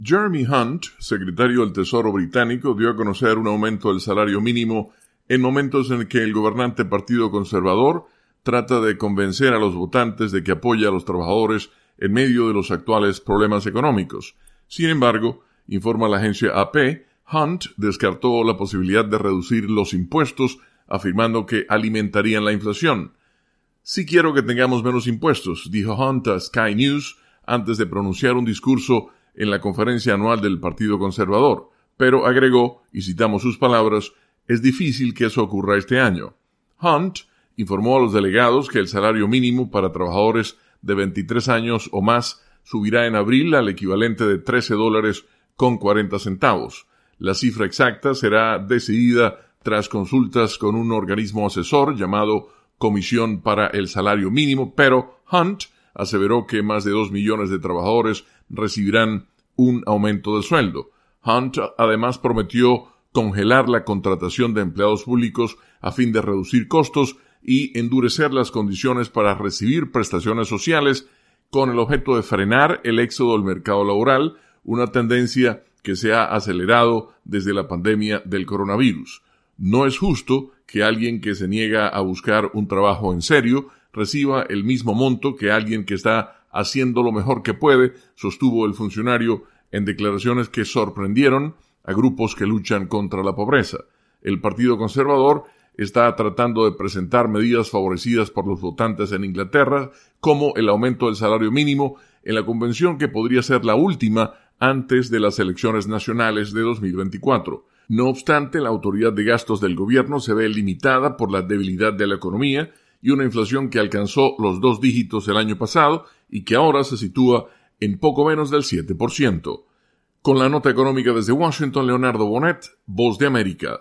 Jeremy Hunt, secretario del Tesoro británico, dio a conocer un aumento del salario mínimo en momentos en que el gobernante Partido Conservador trata de convencer a los votantes de que apoya a los trabajadores en medio de los actuales problemas económicos. Sin embargo, informa la agencia AP, Hunt descartó la posibilidad de reducir los impuestos, afirmando que alimentarían la inflación. «Sí quiero que tengamos menos impuestos», dijo Hunt a Sky News antes de pronunciar un discurso en la conferencia anual del Partido Conservador, pero agregó, y citamos sus palabras, «es difícil que eso ocurra este año». Hunt informó a los delegados que el salario mínimo para trabajadores de 23 años o más subirá en abril al equivalente de $13.40. La cifra exacta será decidida tras consultas con un organismo asesor llamado Comisión para el Salario Mínimo, pero Hunt aseveró que más de 2 millones de trabajadores recibirán un aumento de sueldo. Hunt además prometió congelar la contratación de empleados públicos a fin de reducir costos y endurecer las condiciones para recibir prestaciones sociales con el objeto de frenar el éxodo del mercado laboral, una tendencia que se ha acelerado desde la pandemia del coronavirus. No es justo que alguien que se niega a buscar un trabajo en serio reciba el mismo monto que alguien que está haciendo lo mejor que puede, sostuvo el funcionario en declaraciones que sorprendieron a grupos que luchan contra la pobreza. El Partido Conservador está tratando de presentar medidas favorecidas por los votantes en Inglaterra, como el aumento del salario mínimo, en la convención que podría ser la última antes de las elecciones nacionales de 2024. No obstante, la autoridad de gastos del gobierno se ve limitada por la debilidad de la economía y una inflación que alcanzó los 2 dígitos el año pasado y que ahora se sitúa en poco menos del 7%. Con la nota económica desde Washington, Leonardo Bonet, Voz de América.